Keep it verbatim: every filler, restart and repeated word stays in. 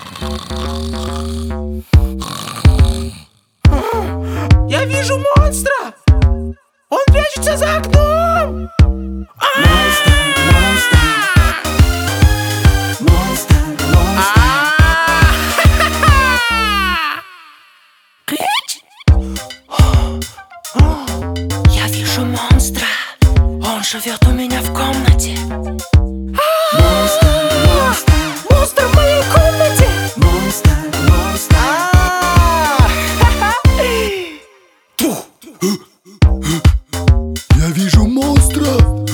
Я вижу монстра! Он прячется за окном! Монстр, монстр, монстр, монстр. Я вижу монстра. Он живет у меня в комнате. Монстр, монстр, Монстр в моей комнате! монстр, монстр. Я вижу монстра!